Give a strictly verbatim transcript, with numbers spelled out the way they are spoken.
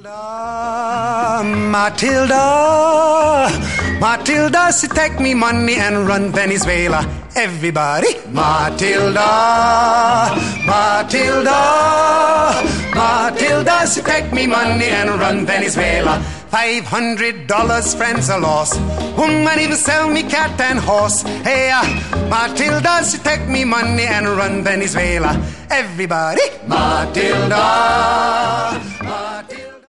Matilda, Matilda, Matilda, she take me money and run Venezuela. Everybody, Matilda, Matilda, Matilda, she take me money and run Venezuela. Five hundred dollars, friends are lost. Woman even sell me cat and horse. Hey, uh, Matilda, she take me money and run Venezuela. Everybody, Matilda.